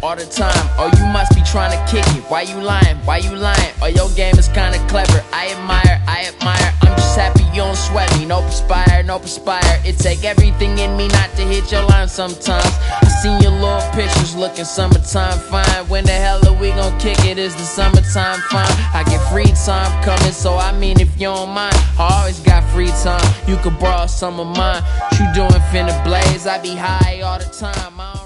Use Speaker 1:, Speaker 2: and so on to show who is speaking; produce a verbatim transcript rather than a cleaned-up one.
Speaker 1: all the time. Oh, you must be trying to kick it. Why you lying? Why you lying? Oh, your game is kinda clever. I admire, I admire. I'm just happy you don't sweat me. No perspire, no perspire. It take everything in me not to hit your line sometimes. I seen your little pictures looking summertime fine. When the hell are we gon' kick it? Is the summertime fine? I get free time coming, so I mean if you don't mind, I always got free time. You could borrow some of mine. You doing finna blaze, I be high all the time. I